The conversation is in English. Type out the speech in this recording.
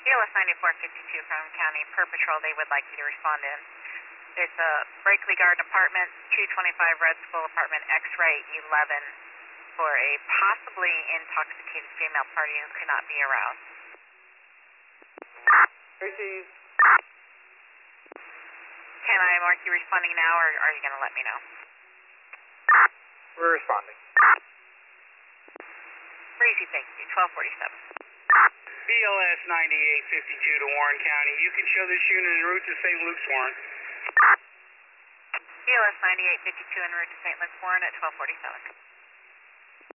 BLS 9452 from County Per Patrol, they would like you to respond in. It's a Brakely Garden Apartment, 225 Red School Apartment, X-ray 11, for a possibly intoxicated female party who could not be aroused. Received. Can I mark you responding now, or are you going to let me know? We're responding. Breezy, thank you. 1247. BLS 9852 to Warren County. You can show this unit en route to St. Luke's, Warren. BLS 9852 en route to St. Luke's, Warren at 1247.